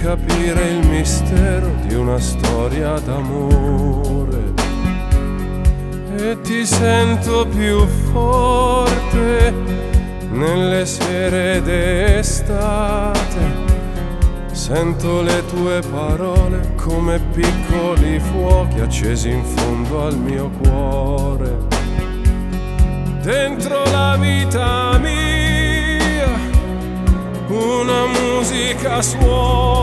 capire il mistero di una storia d'amore. E ti sento più forte nelle sere d'estate. Sento le tue parole come piccoli fuochi accesi in fondo al mio cuore. Dentro la vita mia una musica suona.